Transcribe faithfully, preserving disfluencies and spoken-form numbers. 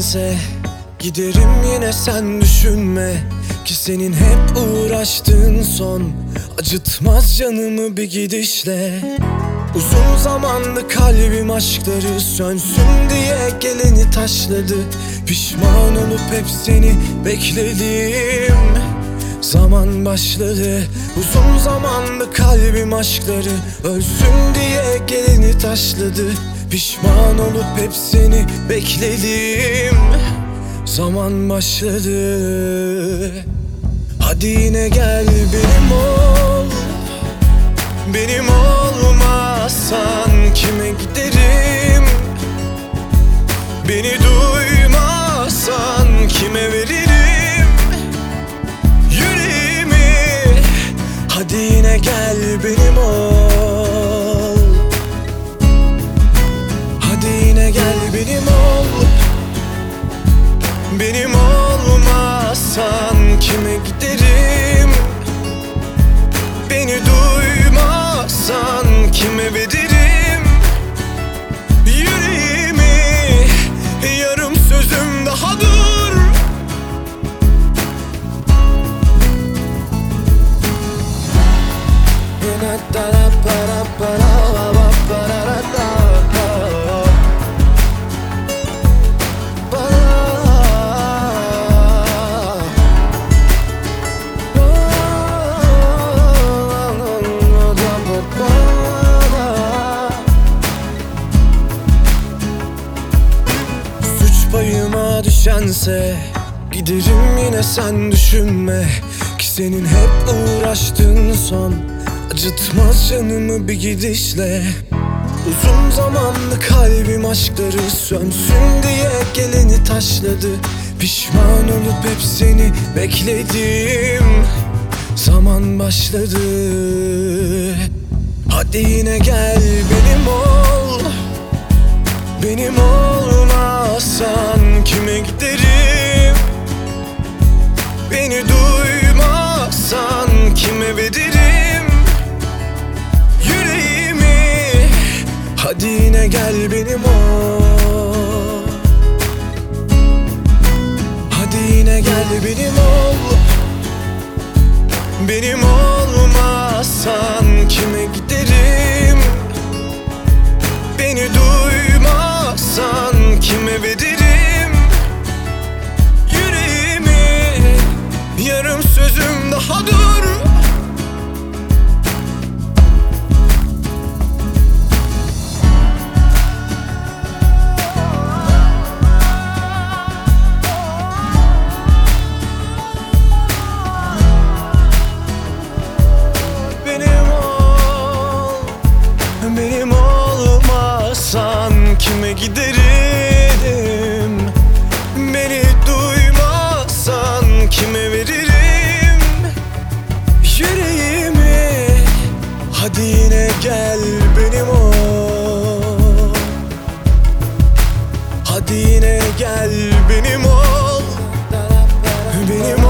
düşense giderim yine, sen düşünme ki senin hep uğraştığın son acıtmaz canımı bir gidişle. Uzun zamandı kalbim aşkları sönsün diye geleni taşladı. Pişman olup hep seni bekledim, zaman başladı. Uzun zamandı kalbim aşkları ölsün diye geleni taşladı. Pişman olup hep seni bekledim, zaman başladı. Hadi yine gel benim ol, benim olmazsan kime giderim? Beni duymazsan kime veririm yüreğimi? Hadi yine gel benim ol, hadi yine gel benim ol. Benim olmazsan kime giderim? Beni duymazsan kime veririm yüreğimi? Yarım sözüm daha dur. Payıma düşense giderim yine, sen düşünme ki senin hep uğraştığın son acıtmaz canımı bir gidişle. Uzun zamanlı kalbim aşkları sönsün diye geleni taşladı. Pişman olup hep seni bekledim, zaman başladı. Hadi yine gel benim ol, benim olmazsan kime giderim? Beni duymazsan kime veririm yüreğimi? Hadi yine gel benim ol, hadi yine gel benim ol. Benim olmazsan kime giderim? Beni duymazsan kime veririm yüreğimi? Yarım sözüm daha dur. Benim ol, benim olmazsan kime giderim? Beni duymazsan kime veririm yüreğimi? Hadi yine gel benim ol, hadi yine gel benim ol. Benim